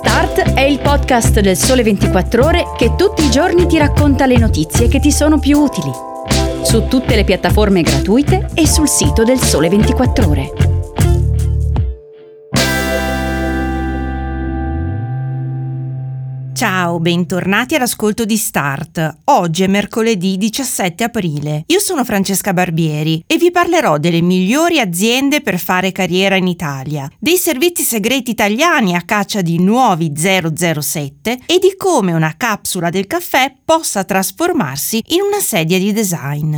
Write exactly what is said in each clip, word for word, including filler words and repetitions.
Start è il podcast del Sole ventiquattro Ore che tutti i giorni ti racconta le notizie che ti sono più utili. Su tutte le piattaforme gratuite e sul sito del Sole ventiquattro Ore. Ciao, bentornati all'ascolto di Start. Oggi è mercoledì diciassette aprile. Io sono Francesca Barbieri e vi parlerò delle migliori aziende per fare carriera in Italia, dei servizi segreti italiani a caccia di nuovi zero zero sette e di come una capsula del caffè possa trasformarsi in una sedia di design.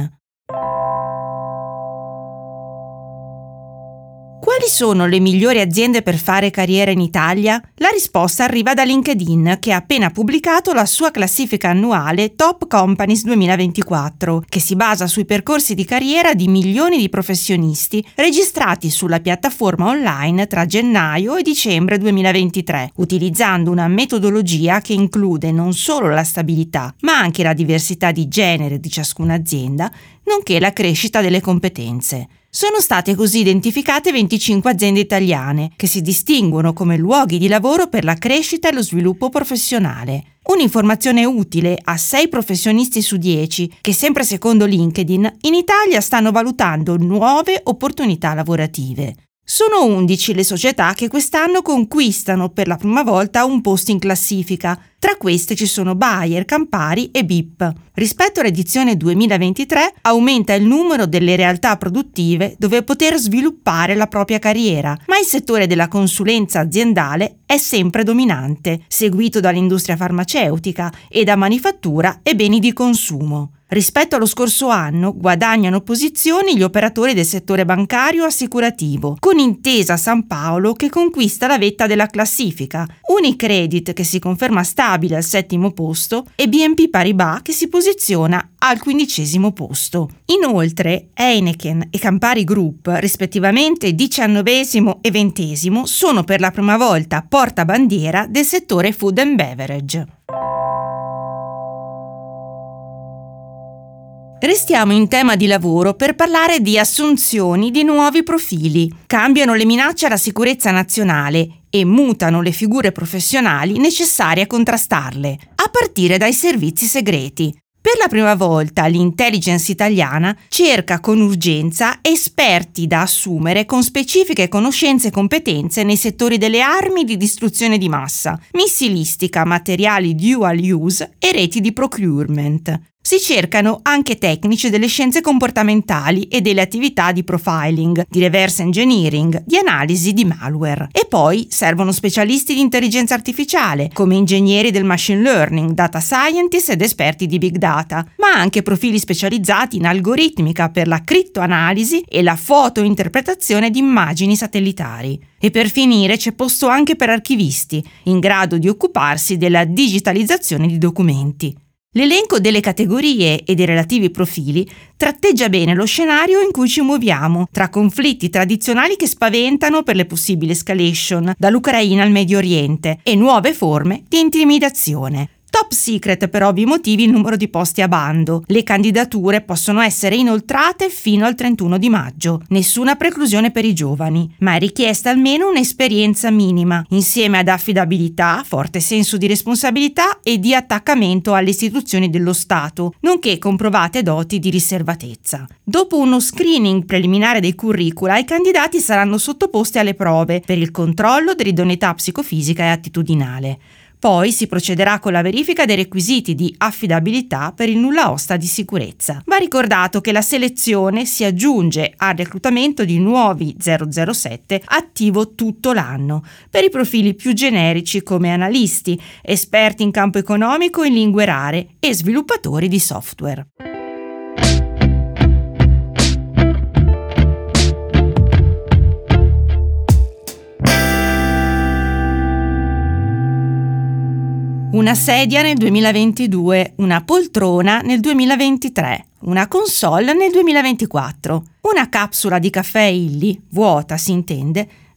Quali sono le migliori aziende per fare carriera in Italia? La risposta arriva da LinkedIn, che ha appena pubblicato la sua classifica annuale Top Companies duemilaventiquattro, che si basa sui percorsi di carriera di milioni di professionisti registrati sulla piattaforma online tra gennaio e dicembre duemilaventitré, utilizzando una metodologia che include non solo la stabilità, ma anche la diversità di genere di ciascuna azienda, nonché la crescita delle competenze. Sono state così identificate venticinque aziende italiane che si distinguono come luoghi di lavoro per la crescita e lo sviluppo professionale. Un'informazione utile a sei professionisti su dieci che, sempre secondo LinkedIn, in Italia stanno valutando nuove opportunità lavorative. Sono undici le società che quest'anno conquistano per la prima volta un posto in classifica. Tra queste ci sono Bayer, Campari e B I P. Rispetto all'edizione duemilaventitré aumenta il numero delle realtà produttive dove poter sviluppare la propria carriera, ma il settore della consulenza aziendale è sempre dominante, seguito dall'industria farmaceutica e da manifattura e beni di consumo. Rispetto allo scorso anno guadagnano posizioni gli operatori del settore bancario assicurativo, con Intesa San Paolo che conquista la vetta della classifica, Unicredit che si conferma stabile al settimo posto e B N P Paribas che si posiziona al quindicesimo posto. Inoltre Heineken e Campari Group, rispettivamente diciannovesimo e ventesimo, sono per la prima volta portabandiera del settore food and beverage. Restiamo in tema di lavoro per parlare di assunzioni di nuovi profili. Cambiano le minacce alla sicurezza nazionale e mutano le figure professionali necessarie a contrastarle, a partire dai servizi segreti. Per la prima volta l'intelligence italiana cerca con urgenza esperti da assumere con specifiche conoscenze e competenze nei settori delle armi di distruzione di massa, missilistica, materiali dual use e reti di procurement. Si cercano anche tecnici delle scienze comportamentali e delle attività di profiling, di reverse engineering, di analisi di malware. E poi servono specialisti di intelligenza artificiale, come ingegneri del machine learning, data scientist ed esperti di big data, ma anche profili specializzati in algoritmica per la criptoanalisi e la fotointerpretazione di immagini satellitari. E per finire c'è posto anche per archivisti, in grado di occuparsi della digitalizzazione di documenti. L'elenco delle categorie e dei relativi profili tratteggia bene lo scenario in cui ci muoviamo, tra conflitti tradizionali che spaventano per le possibili escalation, dall'Ucraina al Medio Oriente, e nuove forme di intimidazione. Top secret per ovvi motivi il numero di posti a bando. Le candidature possono essere inoltrate fino al trentuno di maggio. Nessuna preclusione per i giovani, ma è richiesta almeno un'esperienza minima, insieme ad affidabilità, forte senso di responsabilità e di attaccamento alle istituzioni dello Stato, nonché comprovate doti di riservatezza. Dopo uno screening preliminare dei curricula, i candidati saranno sottoposti alle prove per il controllo dell'idoneità psicofisica e attitudinale. Poi si procederà con la verifica dei requisiti di affidabilità per il nulla osta di sicurezza. Va ricordato che la selezione si aggiunge al reclutamento di nuovi zero zero sette attivo tutto l'anno, per i profili più generici come analisti, esperti in campo economico e in lingue rare e sviluppatori di software. Una sedia nel duemilaventidue, una poltrona nel duemilaventitré, una console nel duemilaventiquattro, una capsula di caffè Illy, vuota si intende,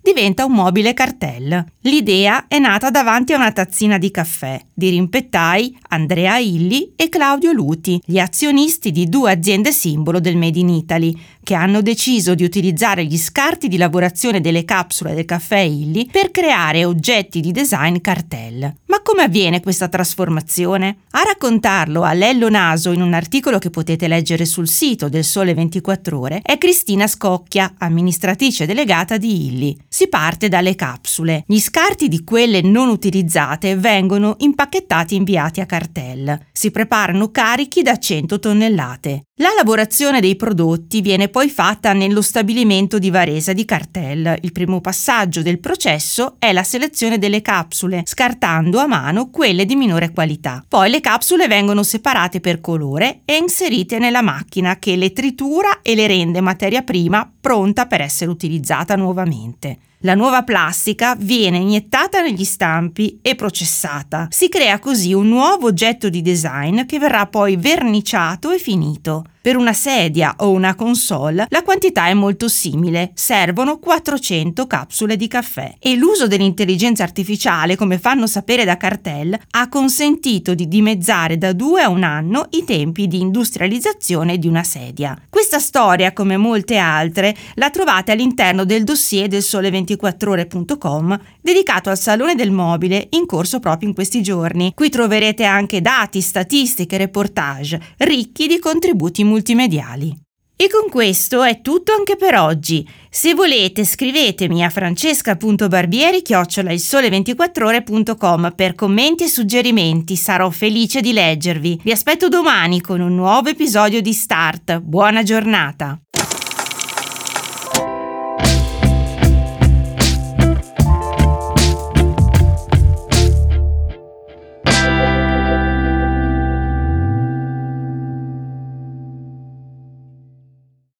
diventa un mobile cartel. L'idea è nata davanti a una tazzina di caffè, dirimpettai Andrea Illy e Claudio Luti, gli azionisti di due aziende simbolo del Made in Italy, che hanno deciso di utilizzare gli scarti di lavorazione delle capsule del caffè Illy per creare oggetti di design cartel. Ma come avviene questa trasformazione? A raccontarlo a Lello Naso in un articolo che potete leggere sul sito del Sole ventiquattro Ore è Cristina Scocchia, amministratrice delegata di Illy. Si parte dalle capsule. Gli scarti di quelle non utilizzate vengono impacchettati e inviati a cartel. Si preparano carichi da cento tonnellate. La lavorazione dei prodotti viene poi fatta nello stabilimento di Varesa di Cartel. Il primo passaggio del processo è la selezione delle capsule, scartando a mano quelle di minore qualità. Poi le capsule vengono separate per colore e inserite nella macchina che le tritura e le rende materia prima pronta per essere utilizzata nuovamente. La nuova plastica viene iniettata negli stampi e processata. Si crea così un nuovo oggetto di design che verrà poi verniciato e finito. Per una sedia o una console la quantità è molto simile, servono quattrocento capsule di caffè e l'uso dell'intelligenza artificiale, come fanno sapere da Cartel, ha consentito di dimezzare da due a un anno i tempi di industrializzazione di una sedia. Questa storia, come molte altre, la trovate all'interno del dossier del sole ventiquattro ore punto com dedicato al Salone del Mobile in corso proprio in questi giorni. Qui troverete anche dati, statistiche e reportage ricchi di contributi multimediali. E con questo è tutto anche per oggi. Se volete scrivetemi a francesca punto barbieri chiocciola il sole ventiquattro ore punto com per commenti e suggerimenti, sarò felice di leggervi. Vi aspetto domani con un nuovo episodio di Start. Buona giornata!